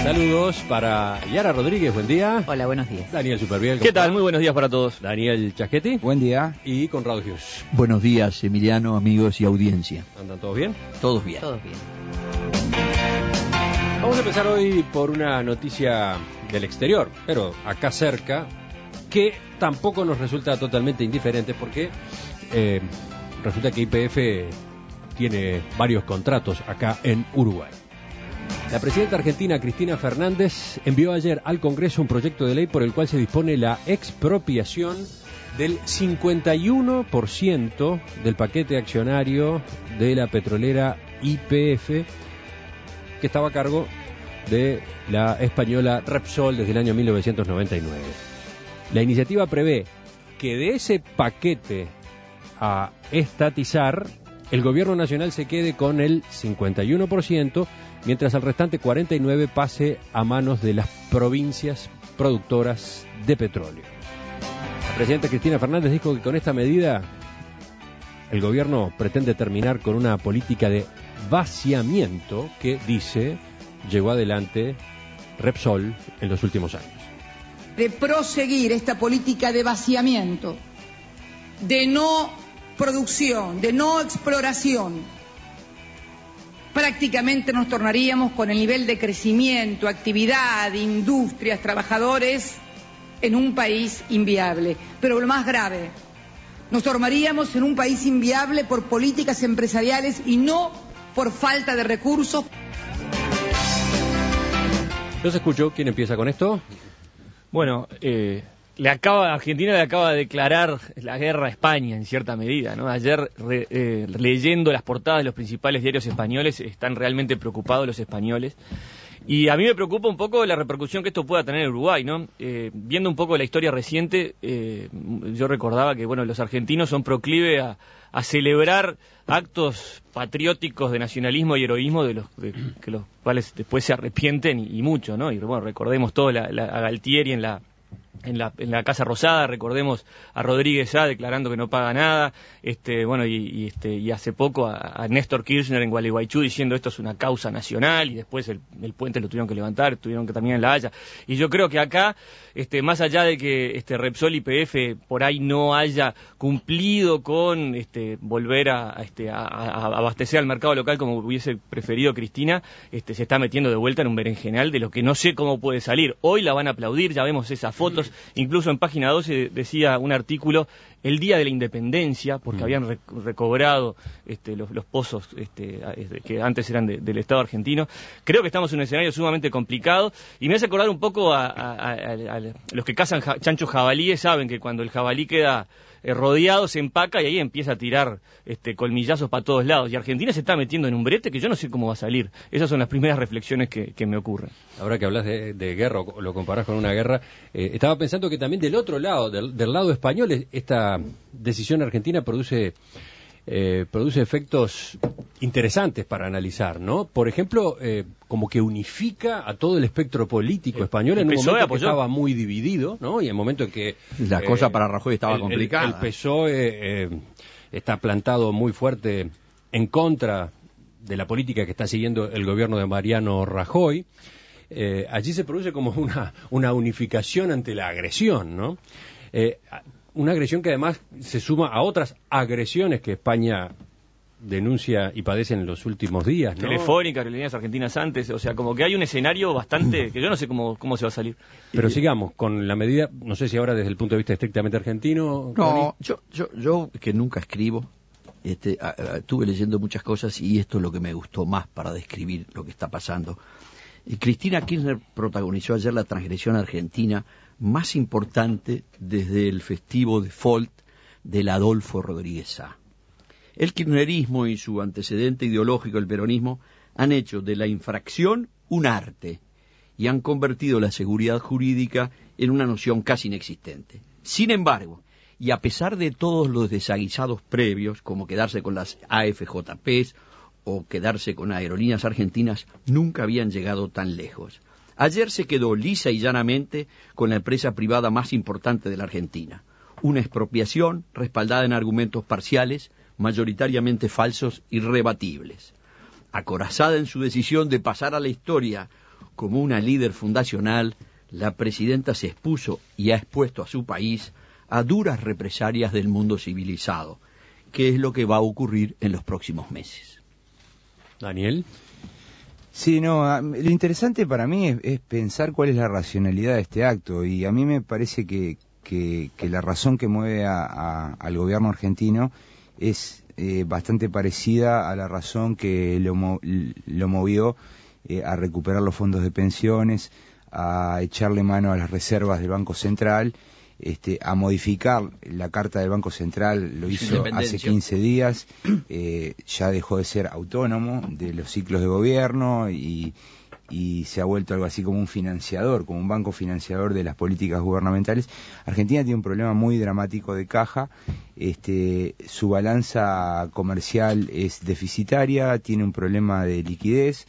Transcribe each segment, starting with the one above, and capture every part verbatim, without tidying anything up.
Saludos para Yara Rodríguez, buen día. Hola, buenos días. Daniel Superviel. ¿Qué tal? Muy buenos días para todos. Daniel Chaschetti. Buen día. Y Conrado Hughes. Buenos días, Emiliano, amigos y audiencia. ¿Andan todos bien? Todos bien. Todos bien. Vamos a empezar hoy por una noticia del exterior, pero acá cerca, que tampoco nos resulta totalmente indiferente porque eh, resulta que Y P F tiene varios contratos acá en Uruguay. La presidenta argentina Cristina Fernández envió ayer al Congreso un proyecto de ley por el cual se dispone la expropiación del cincuenta y uno por ciento del paquete accionario de la petrolera Y P F, que estaba a cargo de la española Repsol desde el año mil novecientos noventa y nueve. La iniciativa prevé que de ese paquete a estatizar, el gobierno nacional se quede con el cincuenta y uno por ciento, mientras el restante cuarenta y nueve por ciento pase a manos de las provincias productoras de petróleo. La presidenta Cristina Fernández dijo que con esta medida el gobierno pretende terminar con una política de vaciamiento que, dice, llevó adelante Repsol en los últimos años. De proseguir esta política de vaciamiento, de no producción, de no exploración, prácticamente nos tornaríamos con el nivel de crecimiento, actividad, industrias, trabajadores en un país inviable. Pero lo más grave, nos tornaríamos en un país inviable por políticas empresariales y no por falta de recursos. Los escucho. ¿Quién empieza con esto? Bueno, eh, le acaba, Argentina le acaba de declarar la guerra a España en cierta medida, ¿no? Ayer re, eh, leyendo las portadas de los principales diarios españoles, están realmente preocupados los españoles. Y a mí me preocupa un poco la repercusión que esto pueda tener en Uruguay, ¿no? Eh, viendo un poco la historia reciente, eh, yo recordaba que, bueno, los argentinos son proclive a, a celebrar actos patrióticos de nacionalismo y heroísmo de los de, que los cuales después se arrepienten y, y mucho, ¿no? Y bueno, recordemos todo la, la, a Galtieri en la En la, en la Casa Rosada, recordemos a Rodríguez ya declarando que no paga nada, este, bueno, y, y, este, y hace poco a, a Néstor Kirchner en Gualeguaychú diciendo esto es una causa nacional, y después el, el puente lo tuvieron que levantar, tuvieron que también en La Haya. Y yo creo que acá, este, más allá de que este Repsol y P F por ahí no haya cumplido con este, volver a, a, este, a, a abastecer al mercado local como hubiese preferido Cristina, este, se está metiendo de vuelta en un berenjenal de lo que no sé cómo puede salir. Hoy la van a aplaudir, ya vemos esas fotos. Incluso en página doce decía un artículo el día de la independencia, porque mm. habían rec recobrado este, los, los pozos este, que antes eran de, del Estado argentino. Creo que estamos en un escenario sumamente complicado y me hace acordar un poco a, a, a, a, a los que cazan ja chanchos jabalíes, saben que cuando el jabalí queda eh, rodeado se empaca y ahí empieza a tirar este, colmillazos para todos lados. Y Argentina se está metiendo en un brete que yo no sé cómo va a salir. Esas son las primeras reflexiones que, que me ocurren. Ahora que hablas de, de guerra, o lo comparás con una guerra, eh, estaba pensando que también del otro lado, del, del lado español, esta decisión argentina produce eh, produce efectos interesantes para analizar, ¿no? Por ejemplo, eh, como que unifica a todo el espectro político español en un momento que estaba muy dividido, ¿no? Y en el momento en que la eh, cosa para Rajoy estaba el, complicada. El, el P S O E eh, está plantado muy fuerte en contra de la política que está siguiendo el gobierno de Mariano Rajoy. Eh, allí se produce como una, una unificación ante la agresión, ¿no? Eh, una agresión que además se suma a otras agresiones que España denuncia y padece en los últimos días, ¿no? Telefónica, aerolíneas argentinas antes, o sea, como que hay un escenario bastante que yo no sé cómo, cómo se va a salir. Pero y, sigamos con la medida, no sé si ahora desde el punto de vista estrictamente argentino. No, yo, yo, yo que nunca escribo, este, a, a, estuve leyendo muchas cosas y esto es lo que me gustó más para describir lo que está pasando. Y Cristina Kirchner protagonizó ayer la transgresión argentina más importante desde el festivo default del Adolfo Rodríguez Sá. El kirchnerismo y su antecedente ideológico, el peronismo, han hecho de la infracción un arte y han convertido la seguridad jurídica en una noción casi inexistente. Sin embargo, y a pesar de todos los desaguisados previos, como quedarse con las A F J Pes o quedarse con aerolíneas argentinas, nunca habían llegado tan lejos. Ayer se quedó lisa y llanamente con la empresa privada más importante de la Argentina. Una expropiación respaldada en argumentos parciales, mayoritariamente falsos y rebatibles. Acorazada en su decisión de pasar a la historia como una líder fundacional, la presidenta se expuso y ha expuesto a su país a duras represalias del mundo civilizado, que es lo que va a ocurrir en los próximos meses. Daniel. Sí, no, lo interesante para mí es, es pensar cuál es la racionalidad de este acto, y a mí me parece que, que, que la razón que mueve a, a, al gobierno argentino es eh, bastante parecida a la razón que lo, lo movió eh, a recuperar los fondos de pensiones, a echarle mano a las reservas del Banco Central, este, a modificar la carta del Banco Central, lo hizo hace quince días, eh, ya dejó de ser autónomo de los ciclos de gobierno y, y se ha vuelto algo así como un financiador, como un banco financiador de las políticas gubernamentales. Argentina tiene un problema muy dramático de caja, este, su balanza comercial es deficitaria, tiene un problema de liquidez,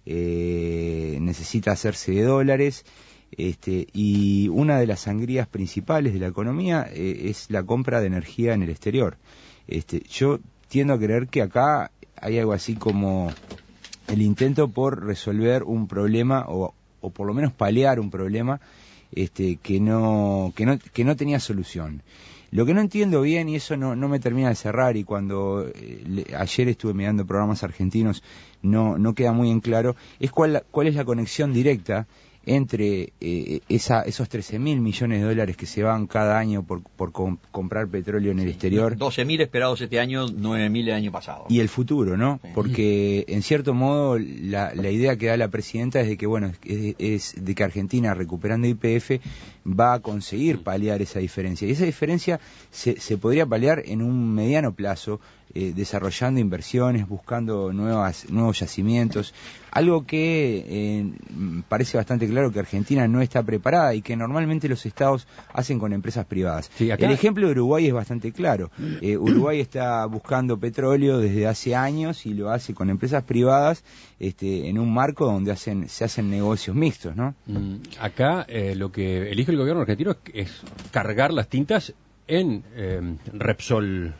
eh, necesita hacerse de dólares. Este, y una de las sangrías principales de la economía eh, es la compra de energía en el exterior. Este, yo tiendo a creer que acá hay algo así como el intento por resolver un problema o, o por lo menos paliar un problema este, que no que no que no tenía solución. Lo que no entiendo bien, y eso no, no me termina de cerrar, y cuando eh, le, ayer estuve mirando programas argentinos no no queda muy en claro, es cuál cuál es la conexión directa entre eh, esa, esos trece mil millones de dólares que se van cada año por, por com- comprar petróleo en el sí, exterior. doce mil esperados este año, nueve mil el año pasado. Y el futuro, ¿no? Sí. Porque en cierto modo la, la idea que da la presidenta es de que, bueno, es, es de que Argentina, recuperando Y P F, va a conseguir paliar esa diferencia. Y esa diferencia se, se podría paliar en un mediano plazo, eh, desarrollando inversiones, buscando nuevas, nuevos yacimientos, algo que eh, parece bastante claro que Argentina no está preparada y que normalmente los estados hacen con empresas privadas. Sí, acá... El ejemplo de Uruguay es bastante claro. Eh, Uruguay está buscando petróleo desde hace años y lo hace con empresas privadas este, en un marco donde hacen, se hacen negocios mixtos, ¿no? Mm, acá eh, lo que elige el gobierno argentino es, es cargar las tintas en eh, Repsol,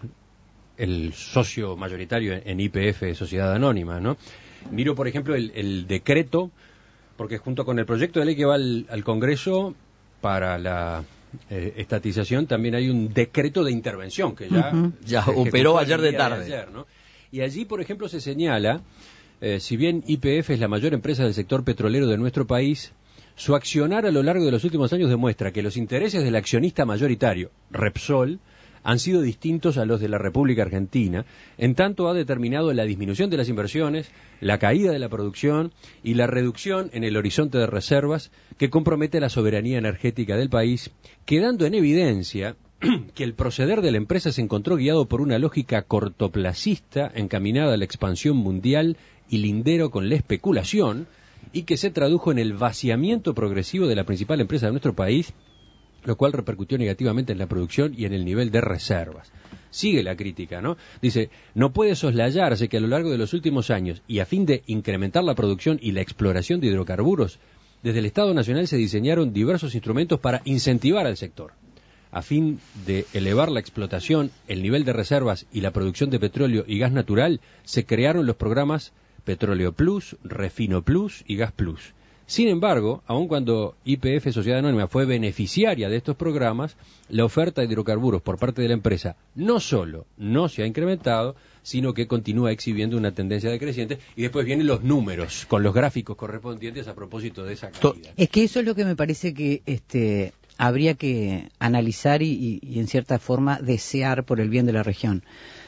el socio mayoritario en Y P F, Sociedad Anónima, ¿no? Miro, por ejemplo, el, el decreto, porque junto con el proyecto de ley que va al, al Congreso para la eh, estatización, también hay un decreto de intervención que ya, uh-huh. ya operó ayer de tarde. De ayer, ¿no? Y allí, por ejemplo, se señala, eh, si bien Y P F es la mayor empresa del sector petrolero de nuestro país, su accionar a lo largo de los últimos años demuestra que los intereses del accionista mayoritario, Repsol, han sido distintos a los de la República Argentina, en tanto ha determinado la disminución de las inversiones, la caída de la producción y la reducción en el horizonte de reservas que compromete la soberanía energética del país, quedando en evidencia que el proceder de la empresa se encontró guiado por una lógica cortoplacista encaminada a la expansión mundial y lindero con la especulación, y que se tradujo en el vaciamiento progresivo de la principal empresa de nuestro país, lo cual repercutió negativamente en la producción y en el nivel de reservas. Sigue la crítica, ¿no? Dice, no puede soslayarse que a lo largo de los últimos años, y a fin de incrementar la producción y la exploración de hidrocarburos, desde el Estado Nacional se diseñaron diversos instrumentos para incentivar al sector. A fin de elevar la explotación, el nivel de reservas y la producción de petróleo y gas natural, se crearon los programas Petróleo Plus, Refino Plus y Gas Plus. Sin embargo, aun cuando Y P F, Sociedad Anónima, fue beneficiaria de estos programas, la oferta de hidrocarburos por parte de la empresa no solo no se ha incrementado, sino que continúa exhibiendo una tendencia decreciente, y después vienen los números con los gráficos correspondientes a propósito de esa caída. Es que eso es lo que me parece que este, habría que analizar y, y, y en cierta forma desear por el bien de la región.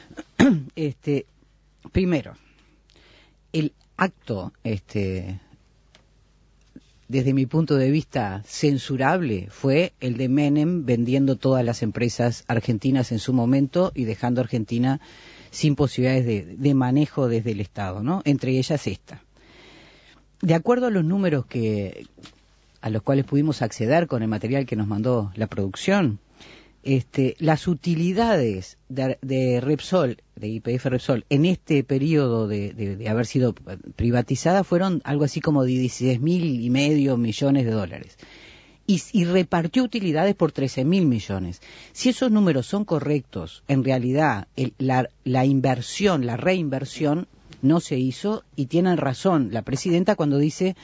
este, primero, el acto... este desde mi punto de vista censurable, fue el de Menem vendiendo todas las empresas argentinas en su momento y dejando a Argentina sin posibilidades de, de manejo desde el Estado, ¿no? Entre ellas esta. De acuerdo a los números que a los cuales pudimos acceder con el material que nos mandó la producción, este, las utilidades de, de Repsol, de Y P F Repsol, en este periodo de, de, de haber sido privatizada fueron algo así como de dieciséis mil y medio millones de dólares. Y, y repartió utilidades por trece mil millones. Si esos números son correctos, en realidad el, la, la inversión, la reinversión no se hizo, y tiene razón la presidenta cuando dice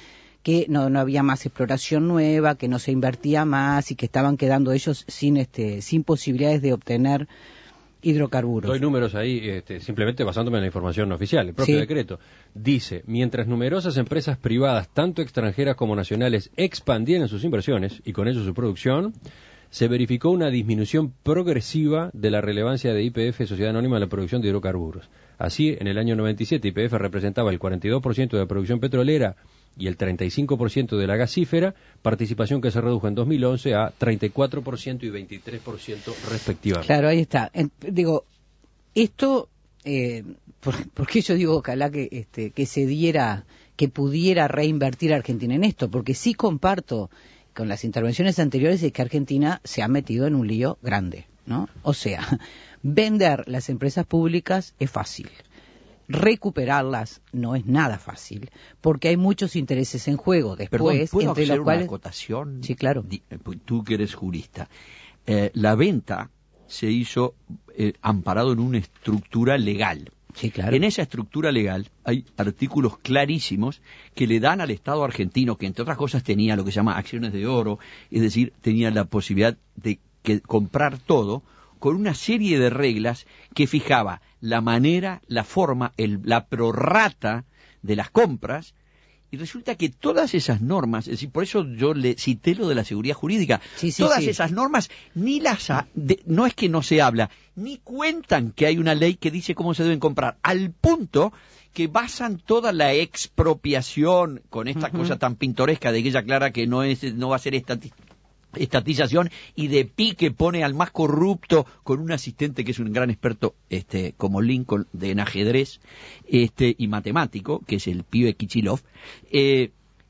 que no, no había más exploración nueva, que no se invertía más y que estaban quedando ellos sin, este, sin posibilidades de obtener hidrocarburos. Doy números ahí, este, simplemente basándome en la información oficial. El propio Sí. decreto dice, mientras numerosas empresas privadas, tanto extranjeras como nacionales, expandieron sus inversiones y con ello su producción, se verificó una disminución progresiva de la relevancia de Y P F, Sociedad Anónima de la Producción de Hidrocarburos. Así, en el año noventa y siete, Y P F representaba el cuarenta y dos por ciento de la producción petrolera y el treinta y cinco por ciento de la gasífera, participación que se redujo en dos mil once a treinta y cuatro por ciento y veintitrés por ciento respectivamente. Claro, ahí está. En- digo, esto, eh, por, ¿por qué yo digo ojalá que, este, que se diera, que pudiera reinvertir Argentina en esto? Porque sí comparto con las intervenciones anteriores de que Argentina se ha metido en un lío grande, ¿no? O sea, vender las empresas públicas es fácil. Recuperarlas no es nada fácil, porque hay muchos intereses en juego después, Perdón, ¿puedo entre hacer los cuales... una acotación? Sí, claro. Di- Tú que eres jurista. Eh, la venta se hizo eh, amparado en una estructura legal. Sí, claro. En esa estructura legal hay artículos clarísimos que le dan al Estado argentino, que entre otras cosas tenía lo que se llama acciones de oro, es decir, tenía la posibilidad de que, comprar todo, con una serie de reglas que fijaba la manera, la forma, el, la prorrata de las compras, y resulta que todas esas normas, es decir, por eso yo le cité lo de la seguridad jurídica, Sí, sí, todas sí. esas normas ni las ha- de- no es que no se habla, ni cuentan que hay una ley que dice cómo se deben comprar, al punto que basan toda la expropiación con esta Ujú. cosa tan pintoresca de que ella aclara que no es no va a ser estati- estatización y de pique pone al más corrupto con un asistente que es un gran experto este como Lincoln de en ajedrez este y matemático, que es el pibe Kichilov, eh,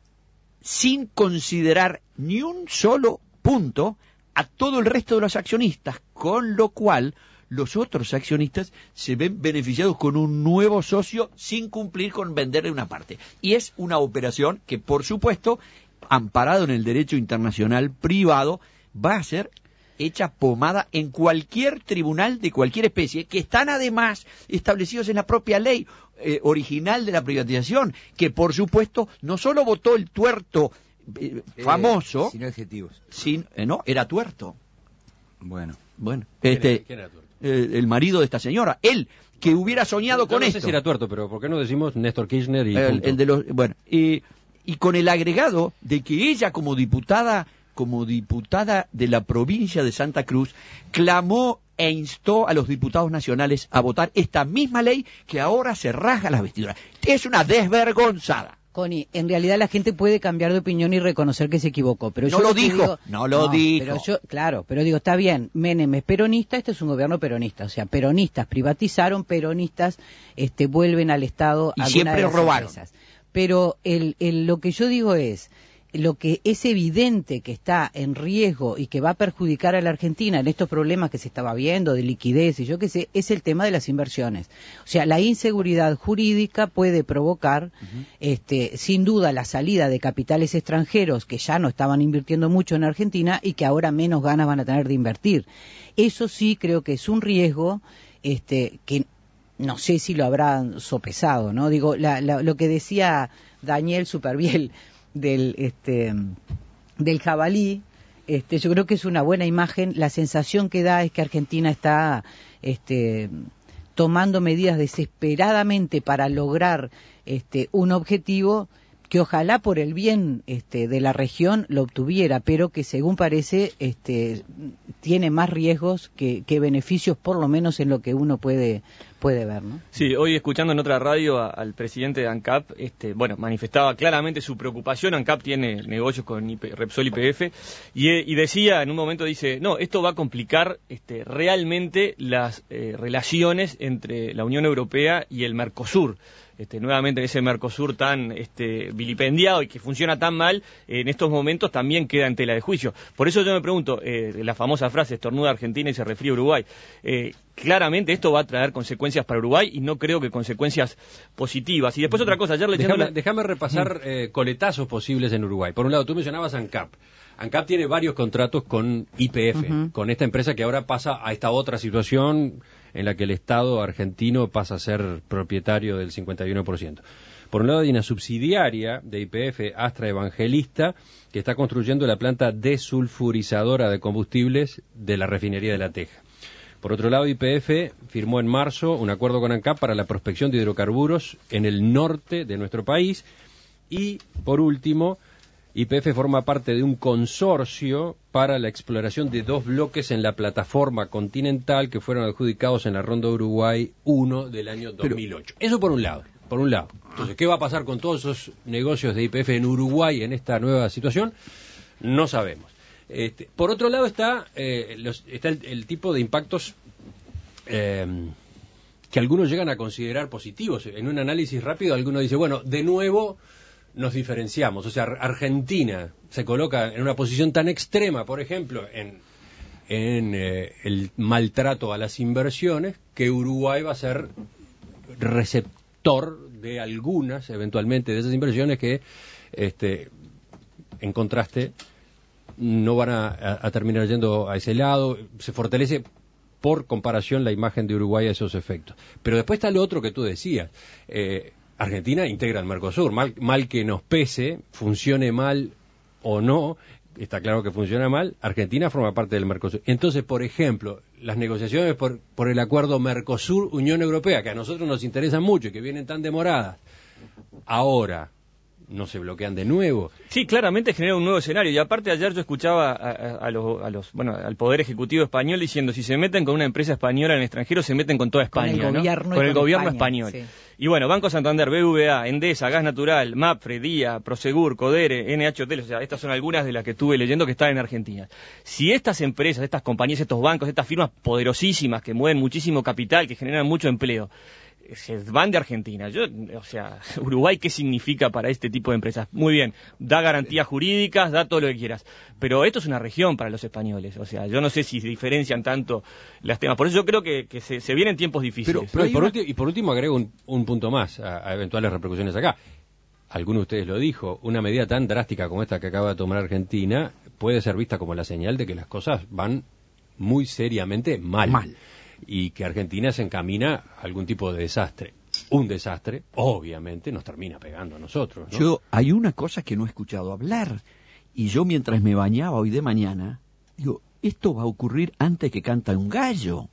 sin considerar ni un solo punto a todo el resto de los accionistas, con lo cual los otros accionistas se ven beneficiados con un nuevo socio sin cumplir con venderle una parte. Y es una operación que, por supuesto, amparado en el derecho internacional privado, va a ser hecha pomada en cualquier tribunal de cualquier especie, que están además establecidos en la propia ley eh, original de la privatización, que por supuesto no solo votó el tuerto eh, famoso, Eh, sin adjetivos. sin, eh, no, era tuerto. Bueno. Bueno, ¿Quién este, era- quién era tuerto? eh, el marido de esta señora, él, que hubiera soñado Yo con no esto. sé si era tuerto, pero ¿por qué no decimos Néstor Kirchner y el, punto? el de los, bueno, y, y con el agregado de que ella como diputada, como diputada de la provincia de Santa Cruz, clamó e instó a los diputados nacionales a votar esta misma ley que ahora se rasga las vestiduras. Es una desvergonzada. Connie, en realidad la gente puede cambiar de opinión y reconocer que se equivocó, pero No yo lo que dijo, digo- no lo dijo. Pero yo, claro, pero digo, está bien, Menem es peronista, este es un gobierno peronista, o sea, peronistas privatizaron, peronistas este, vuelven al Estado Y alguna siempre de las robaron. empresas. Pero el, el, lo que yo digo es, lo que es evidente que está en riesgo y que va a perjudicar a la Argentina en estos problemas que se estaba viendo de liquidez y yo qué sé, es el tema de las inversiones. O sea, la inseguridad jurídica puede provocar, uh-huh. este, sin duda, la salida de capitales extranjeros que ya no estaban invirtiendo mucho en Argentina y que ahora menos ganas van a tener de invertir. Eso sí creo que es un riesgo este, que no sé si lo habrán sopesado, ¿no? Digo, la, la, lo que decía Daniel Superviel del este del jabalí, este yo creo que es una buena imagen. La sensación que da es que Argentina está este tomando medidas desesperadamente para lograr este un objetivo que ojalá por el bien este de la región lo obtuviera, pero que según parece este tiene más riesgos que, que beneficios, por lo menos en lo que uno puede puede ver, ¿no? Sí, hoy escuchando en otra radio a, al presidente de ANCAP, este, bueno, manifestaba claramente su preocupación. ANCAP tiene negocios con I P, Repsol y P F, y, y decía, en un momento dice, no, esto va a complicar este, realmente las eh, relaciones entre la Unión Europea y el Mercosur. Este, nuevamente ese Mercosur tan este, vilipendiado y que funciona tan mal, eh, en estos momentos también queda en tela de juicio. Por eso yo me pregunto, eh, la famosa frase, estornuda Argentina y se resfría Uruguay, eh, claramente esto va a traer consecuencias para Uruguay y no creo que consecuencias positivas. Y después otra cosa, ayer leyendo... Déjame, la... déjame repasar eh, coletazos posibles en Uruguay. Por un lado, tú mencionabas ANCAP. ANCAP tiene varios contratos con Y P F, uh-huh. con esta empresa que ahora pasa a esta otra situación en la que el Estado argentino pasa a ser propietario del cincuenta y uno por ciento. Por un lado hay una subsidiaria de Y P F, Astra Evangelista, que está construyendo la planta desulfurizadora de combustibles de la refinería de La Teja. Por otro lado, Y P F firmó en marzo un acuerdo con ANCAP para la prospección de hidrocarburos en el norte de nuestro país. Y, por último, Y P F forma parte de un consorcio para la exploración de dos bloques en la plataforma continental que fueron adjudicados en la Ronda Uruguay uno del año dos mil ocho. Pero, eso por un lado, por un lado. Entonces, ¿qué va a pasar con todos esos negocios de Y P F en Uruguay en esta nueva situación? No sabemos. Este, por otro lado está, eh, los, está el, el tipo de impactos eh, que algunos llegan a considerar positivos. En un análisis rápido, alguno dice, bueno, de nuevo nos diferenciamos. O sea, Argentina se coloca en una posición tan extrema, por ejemplo, en, en eh, el maltrato a las inversiones, que Uruguay va a ser receptor de algunas, eventualmente, de esas inversiones que, este, en contraste, no van a, a, a terminar yendo a ese lado. Se fortalece por comparación la imagen de Uruguay a esos efectos. Pero después está lo otro que tú decías. Eh, Argentina integra el Mercosur, mal, mal que nos pese, funcione mal o no, está claro que funciona mal, Argentina forma parte del Mercosur. Entonces, por ejemplo, las negociaciones por, por el acuerdo Mercosur-Unión Europea, que a nosotros nos interesan mucho y que vienen tan demoradas, ahora no se bloquean de nuevo. Sí, claramente genera un nuevo escenario. Y aparte ayer yo escuchaba a, a, a, los, a los, bueno, al Poder Ejecutivo español diciendo, si se meten con una empresa española en el extranjero, se meten con toda España, con el ¿no? gobierno, con el con gobierno España, español. sí. Y bueno, Banco Santander, B B V A, Endesa, Gas Natural, MAPFRE, DIA, Prosegur, Codere, N H Hoteles, o sea, estas son algunas de las que estuve leyendo que están en Argentina. Si estas empresas, estas compañías, estos bancos, estas firmas poderosísimas que mueven muchísimo capital, que generan mucho empleo, se van de Argentina. Yo, o sea, Uruguay, ¿qué significa para este tipo de empresas? Muy bien, da garantías jurídicas, da todo lo que quieras, pero esto es una región para los españoles, o sea, yo no sé si se diferencian tanto las temas, por eso yo creo que, que se, se vienen tiempos difíciles. Pero, pero y, por una... último, y por último agrego un, un punto más a, a eventuales repercusiones acá. Alguno de ustedes lo dijo, una medida tan drástica como esta que acaba de tomar Argentina puede ser vista como la señal de que las cosas van muy seriamente mal. Mal. Y que Argentina se encamina a algún tipo de desastre. Un desastre, obviamente, nos termina pegando a nosotros, ¿no? Yo, hay una cosa que no he escuchado hablar, y yo mientras me bañaba hoy de mañana, digo, esto va a ocurrir antes que canta un gallo.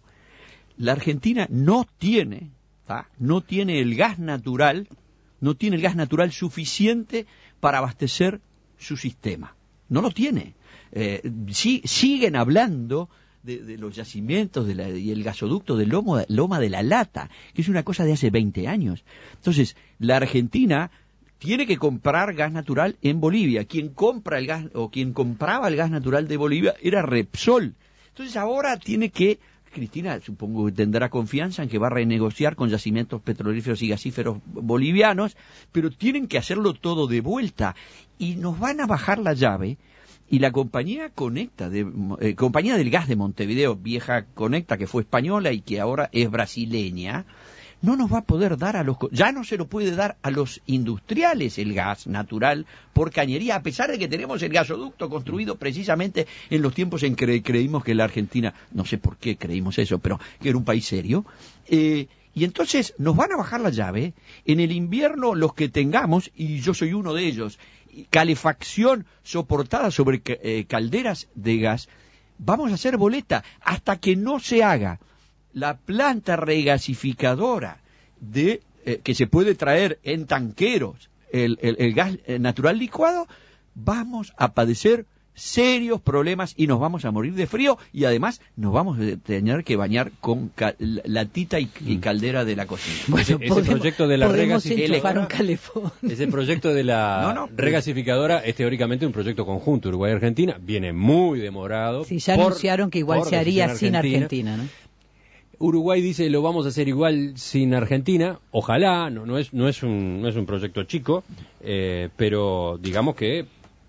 La Argentina no tiene, ¿tá? no tiene el gas natural, no tiene el gas natural suficiente para abastecer su sistema. No lo tiene. Eh, sí, siguen hablando De, de los yacimientos de la, y el gasoducto de Lomo, Loma de la Lata, que es una cosa de hace veinte años. Entonces, la Argentina tiene que comprar gas natural en Bolivia. Quien compra el gas, o quien compraba el gas natural de Bolivia era Repsol. Entonces, ahora tiene que, Cristina, supongo que tendrá confianza en que va a renegociar con yacimientos petrolíferos y gasíferos bolivianos, pero tienen que hacerlo todo de vuelta. Y nos van a bajar la llave. Y la compañía Conecta, de, eh, compañía del gas de Montevideo, vieja Conecta, que fue española y que ahora es brasileña, no nos va a poder dar a los, ya no se lo puede dar a los industriales el gas natural por cañería, a pesar de que tenemos el gasoducto construido precisamente en los tiempos en que creímos que la Argentina, no sé por qué creímos eso, pero que era un país serio, eh, y entonces nos van a bajar la llave. En el invierno los que tengamos, y yo soy uno de ellos, calefacción soportada sobre eh, calderas de gas, vamos a hacer boleta hasta que no se haga la planta regasificadora de eh, que se puede traer en tanqueros el, el, el gas natural licuado. Vamos a padecer serios problemas y nos vamos a morir de frío, y además nos vamos a tener que bañar con ca latita y, y caldera de la cocina. Bueno, ese, podemos, ese proyecto de la regasificadora, un ese proyecto de la no, no, regasificadora es teóricamente un proyecto conjunto Uruguay-Argentina, viene muy demorado. Sí, ya por, anunciaron que igual se haría sin Argentina, ¿no? Uruguay dice lo vamos a hacer igual sin Argentina, ojalá, no, no es no es un no es un proyecto chico, eh, pero digamos que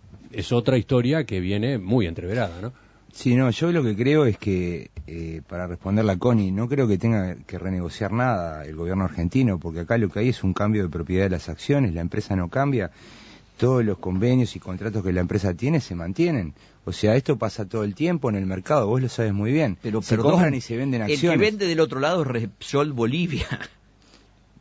es otra historia que viene muy entreverada, ¿no? Sí, no, yo lo que creo es que, eh, para responderle a Connie, no creo que tenga que renegociar nada el gobierno argentino, porque acá lo que hay es un cambio de propiedad de las acciones, la empresa no cambia, todos los convenios y contratos que la empresa tiene se mantienen. O sea, esto pasa todo el tiempo en el mercado, vos lo sabes muy bien. Pero se perdón, compran y se venden acciones. El que vende del otro lado es Repsol Bolivia.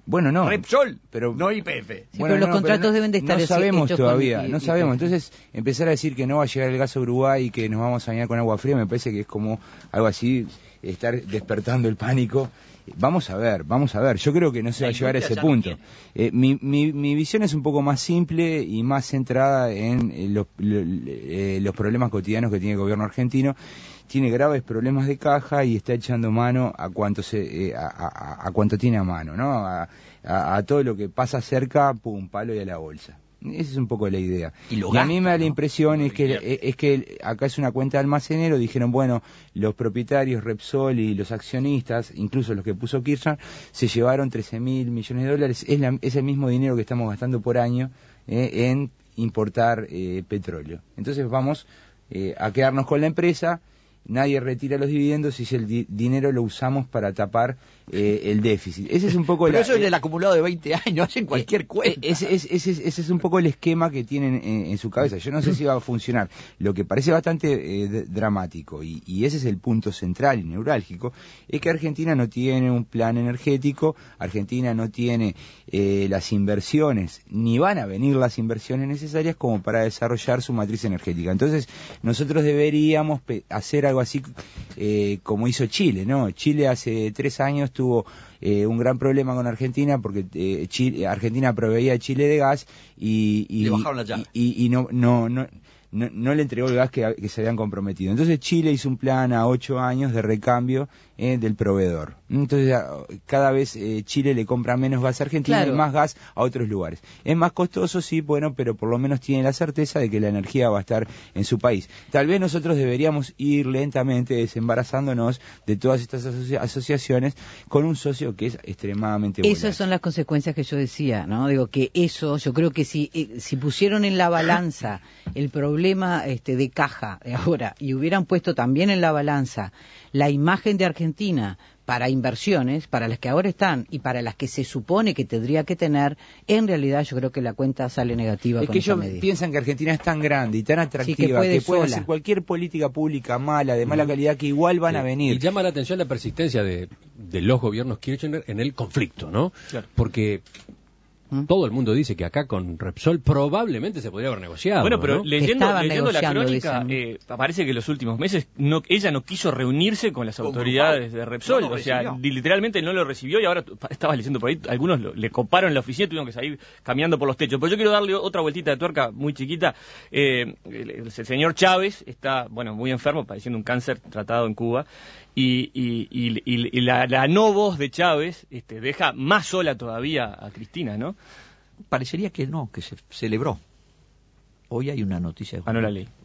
Bueno, no. Repsol, pero no Y P F. Sí, bueno, pero los no, contratos no, deben de estar no sabemos hechos todavía, con- y- no y- sabemos. y- Entonces, empezar a decir que no va a llegar el gas a Uruguay y que nos vamos a bañar con agua fría, me parece que es como algo así, estar despertando el pánico. Vamos a ver, vamos a ver. Yo creo que no se La va a llegar a ese industria ya punto. no Eh, mi, mi, mi visión es un poco más simple y más centrada en eh, los, lo- eh, los problemas cotidianos que tiene el gobierno argentino. Tiene graves problemas de caja y está echando mano a cuanto se eh, a, a- a cuanto tiene a mano, ¿no? A, a- a todo lo que pasa cerca, pum, palo y a la bolsa. Esa es un poco la idea. Y lo a mí me da gasta, la ¿no? impresión Lo es que invierte. es que acá es una cuenta de almacenero. Dijeron, bueno, los propietarios Repsol y los accionistas, incluso los que puso Kirchner, se llevaron trece mil millones de dólares. Es, la- es el mismo dinero que estamos gastando por año eh, en importar eh, petróleo. Entonces vamos eh, a quedarnos con la empresa. Nadie retira los dividendos y el di- dinero lo usamos para tapar eh, el déficit. Ese es un poco Pero la, eso es el acumulado de veinte años, hacen cualquier eh, cuenta. Ese, ese, ese, ese es un poco el esquema que tienen en, en su cabeza. Yo no sé si va a funcionar. Lo que parece bastante eh, d- dramático, y, y ese es el punto central y neurálgico, es que Argentina no tiene un plan energético, Argentina no tiene eh, las inversiones, ni van a venir las inversiones necesarias como para desarrollar su matriz energética. Entonces, nosotros deberíamos pe- hacer algo así eh, como hizo Chile, ¿no? Chile hace tres años tuvo eh, un gran problema con Argentina porque eh, Chile, Argentina proveía a Chile de gas y, y, Le bajaron la llave. y, y- y no, no, no, no, no le entregó el gas que, que se habían comprometido. Entonces Chile hizo un plan a ocho años de recambio eh, del proveedor. Entonces a- cada vez eh, Chile le compra menos gas a Argentina Claro. y más gas a otros lugares. Es más costoso, sí, bueno, pero por lo menos tiene la certeza de que la energía va a estar en su país. Tal vez nosotros deberíamos ir lentamente desembarazándonos de todas estas asocia- asociaciones con un socio que es extremadamente volátil. Esas son las consecuencias que yo decía, ¿no? Digo que eso, yo creo que si eh, si pusieron en la balanza el problema este, de caja de ahora y hubieran puesto también en la balanza la imagen de Argentina para inversiones, para las que ahora están y para las que se supone que tendría que tener, en realidad yo creo que la cuenta sale negativa Es con que esa ellos medida. piensan que Argentina es tan grande y tan atractiva Sí, que puede que pueden sola. hacer cualquier política pública mala, de mala calidad, que igual van a Sí. venir. Y llama la atención la persistencia de, de los gobiernos Kirchner en el conflicto, ¿no? Claro. Porque ¿Mm? todo el mundo dice que acá con Repsol probablemente se podría haber negociado. Bueno, pero ¿no? leyendo, Estaban leyendo la negociando, crónica, dicen. eh, parece que los últimos meses no, ella no quiso reunirse con las Con autoridades Grupal. de Repsol, No lo o sea, recibió. li- literalmente no lo recibió y ahora tu- estabas leyendo por ahí, algunos lo- le coparon la oficina y tuvieron que salir caminando por los techos. Pero yo quiero darle otra vueltita de tuerca muy chiquita. Eh, el, el señor Chávez está, bueno, muy enfermo, padeciendo un cáncer tratado en Cuba. Y, y, y- y- y la, la no voz de Chávez este, deja más sola todavía a Cristina, ¿no? Parecería que no, que se celebró. Hoy hay una noticia. Ah, no la ley.